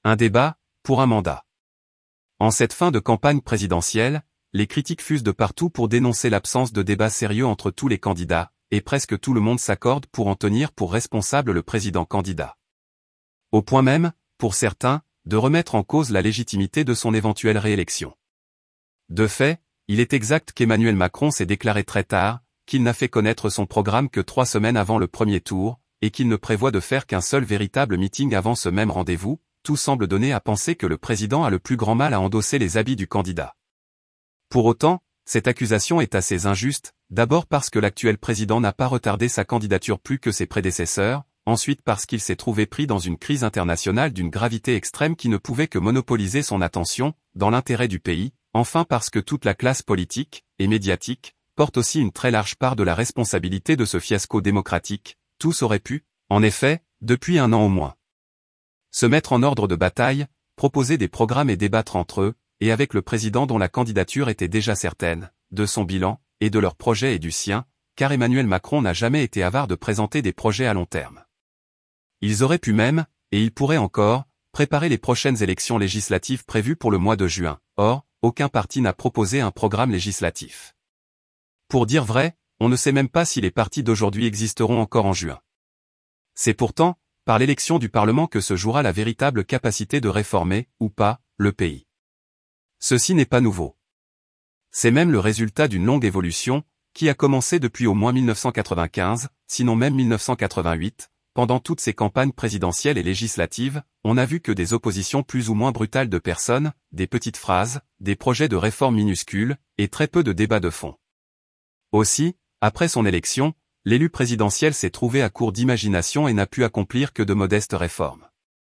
Un débat, pour un mandat. En cette fin de campagne présidentielle, les critiques fusent de partout pour dénoncer l'absence de débat sérieux entre tous les candidats, et presque tout le monde s'accorde pour en tenir pour responsable le président candidat. Au point même, pour certains, de remettre en cause la légitimité de son éventuelle réélection. De fait, il est exact qu'Emmanuel Macron s'est déclaré très tard, qu'il n'a fait connaître son programme que 3 semaines avant le premier tour, et qu'il ne prévoit de faire qu'un seul véritable meeting avant ce même rendez-vous. Tout semble donner à penser que le président a le plus grand mal à endosser les habits du candidat. Pour autant, cette accusation est assez injuste, d'abord parce que l'actuel président n'a pas retardé sa candidature plus que ses prédécesseurs, ensuite parce qu'il s'est trouvé pris dans une crise internationale d'une gravité extrême qui ne pouvait que monopoliser son attention, dans l'intérêt du pays, enfin parce que toute la classe politique, et médiatique, porte aussi une très large part de la responsabilité de ce fiasco démocratique. Tous auraient pu, en effet, depuis 1 an au moins, se mettre en ordre de bataille, proposer des programmes et débattre entre eux, et avec le président dont la candidature était déjà certaine, de son bilan, et de leurs projets et du sien, car Emmanuel Macron n'a jamais été avare de présenter des projets à long terme. Ils auraient pu même, et ils pourraient encore, préparer les prochaines élections législatives prévues pour le mois de juin. Or, aucun parti n'a proposé un programme législatif. Pour dire vrai, on ne sait même pas si les partis d'aujourd'hui existeront encore en juin. C'est pourtant, par l'élection du Parlement que se jouera la véritable capacité de réformer, ou pas, le pays. Ceci n'est pas nouveau. C'est même le résultat d'une longue évolution, qui a commencé depuis au moins 1995, sinon même 1988, pendant toutes ces campagnes présidentielles et législatives, on n'a vu que des oppositions plus ou moins brutales de personnes, des petites phrases, des projets de réforme minuscules, et très peu de débats de fond. Aussi, après son élection, l'élu présidentiel s'est trouvé à court d'imagination et n'a pu accomplir que de modestes réformes.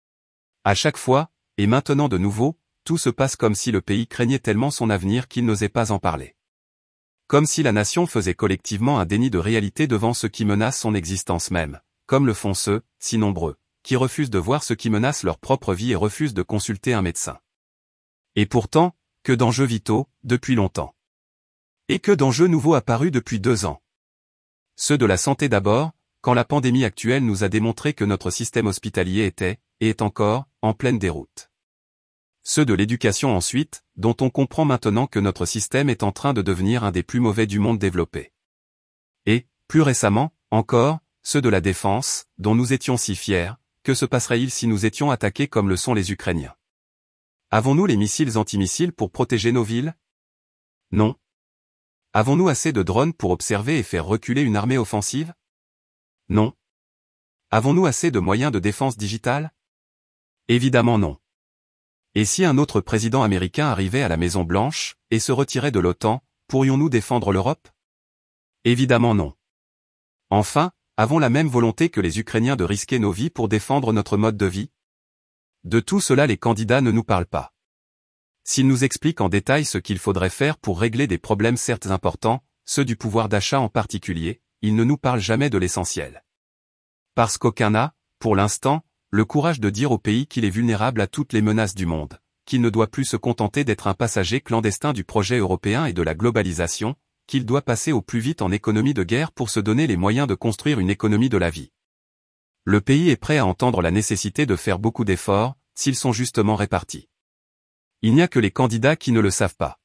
À chaque fois, et maintenant de nouveau, tout se passe comme si le pays craignait tellement son avenir qu'il n'osait pas en parler. Comme si la nation faisait collectivement un déni de réalité devant ce qui menace son existence même, comme le font ceux, si nombreux, qui refusent de voir ce qui menace leur propre vie et refusent de consulter un médecin. Et pourtant, que d'enjeux vitaux, depuis longtemps. Et que d'enjeux nouveaux apparus depuis 2 ans. Ceux de la santé d'abord, quand la pandémie actuelle nous a démontré que notre système hospitalier était, et est encore, en pleine déroute. Ceux de l'éducation ensuite, dont on comprend maintenant que notre système est en train de devenir un des plus mauvais du monde développé. Et, plus récemment, encore, ceux de la défense, dont nous étions si fiers, que se passerait-il si nous étions attaqués comme le sont les Ukrainiens? Avons-nous les missiles antimissiles pour protéger nos villes? Non. Avons-nous assez de drones pour observer et faire reculer une armée offensive? Non. Avons-nous assez de moyens de défense digitale? Évidemment non. Et si un autre président américain arrivait à la Maison-Blanche, et se retirait de l'OTAN, pourrions-nous défendre l'Europe? Évidemment non. Enfin, avons la même volonté que les Ukrainiens de risquer nos vies pour défendre notre mode de vie? De tout cela les candidats ne nous parlent pas. S'ils nous expliquent en détail ce qu'il faudrait faire pour régler des problèmes certes importants, ceux du pouvoir d'achat en particulier, ils ne nous parlent jamais de l'essentiel. Parce qu'aucun n'a, pour l'instant, le courage de dire au pays qu'il est vulnérable à toutes les menaces du monde, qu'il ne doit plus se contenter d'être un passager clandestin du projet européen et de la globalisation, qu'il doit passer au plus vite en économie de guerre pour se donner les moyens de construire une économie de la vie. Le pays est prêt à entendre la nécessité de faire beaucoup d'efforts, s'ils sont justement répartis. Il n'y a que les candidats qui ne le savent pas.